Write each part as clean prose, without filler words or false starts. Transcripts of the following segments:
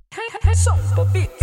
Sonko Beats.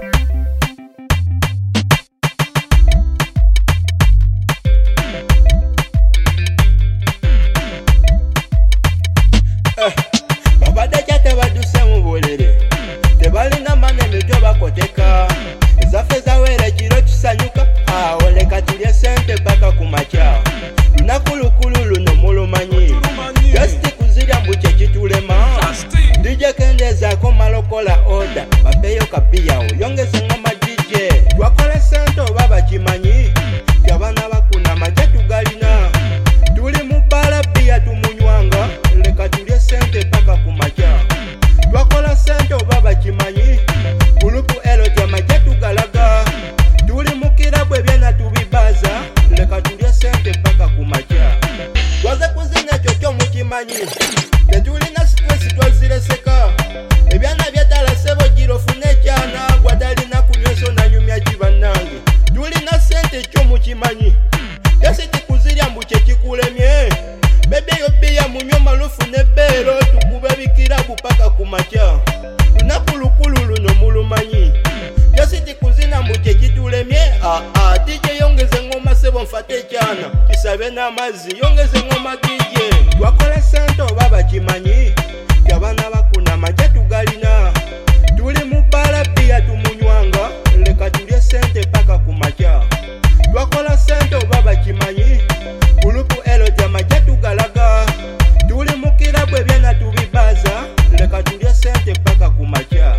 Babadde tebaduse mu buliri tebalina mane emitwe bakoteka ezaffe zawera ekiro kisanyuka awo leka tulye sente paka ku makya lunaku lukulu luno mulumanyi jasiti kuzirya mbu kyekitulema DJ kendezaako malokola oda bapeyo kapiyawo yongeze ngoma DJ twakola sente oba bakimanyi tyabana bakuna majje tugalina tuli mu bbala bbiya tumunywanga leka tulye sente paka ku makya twakola sente oba bakimanyi gulupu elo tyamajje tugalaga tuli mu kirabu ebyena tubibaza leka tulye sente paka ku makya twaze kuzina ekyo kyo mukimanyi tetulina sitresi twazireseka ebyana byetalesebo girofune ekyana gwadalina kunyweso nanyumya kibannange tulina sente kyo mukimanyi tesiti kuzirya mbu kyekikulemye bebeyo bbiya munywe malufu nebbeero tukube bikirabu paka ku makya lunaku lukulu luno mulumanyi tesiti kuzina mbu kyekitulemye DJ yongeze ngoma sebo nfate ekyana kisabe n'amazzi yongeze ngoma DJ twakola sente oba bakimanyi tyabana bakuna majje tugalina tuli mu bbala bbiya tumunywanga leka tulye sente paka ku makya twakola sente oba bakimanyi gulupu elo tyamajje tugalaga tuli mu kirabu ebyena tubibaza leka tulye sente paka ku makya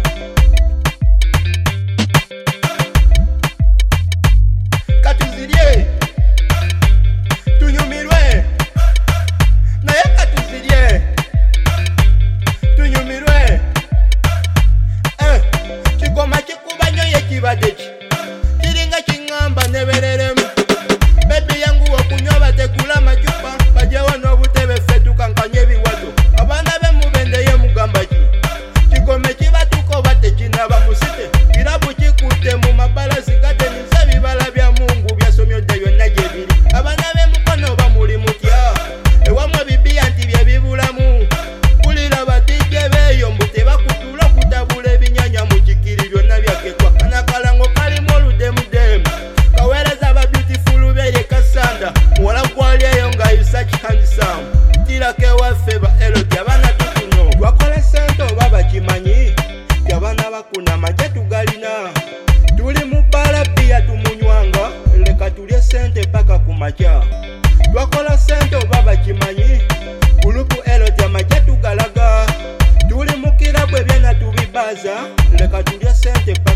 katuzirye tunyumirwe naye katuzirye tunyumirwe kigoma kikuba nnyo ye kibadde ki kiringa kiŋŋamba nebereremu bebi yangu okunywa bategula amacupa bajewo n'obutebe ffe tukankanya ebiwato abaana b'emubendeye mugamba ki kigome kibatuka oba tekinaba musite kirabu kikutte mu mabalazi gateniza ebibala bya mungu byasomyodde byonna gye biri abaana b'emukono oba muli mutya ewamwe bibiya nti bye bibulamu kulira badijje beeyo mbu tebakutula okutabula ebinyanya mu kikiri byonna byakekwa kanakalango kalimu oludemudemu kaweereza ababyutifulu beye kasanda muwala gwalyeyo nga yusachi handsome tirako ewaffe ba elodi abaana tutuno twakola sente oba bakimanyi tyabana bakuna majje tugalina tuli mu bbala bbiya tumunywanga leka tulye sente paka ku makya twakola sente oba bakimanyi gulupu elo tyamajje tugalaga tuli mu kirabu ebyena tubibaza leka tulye sente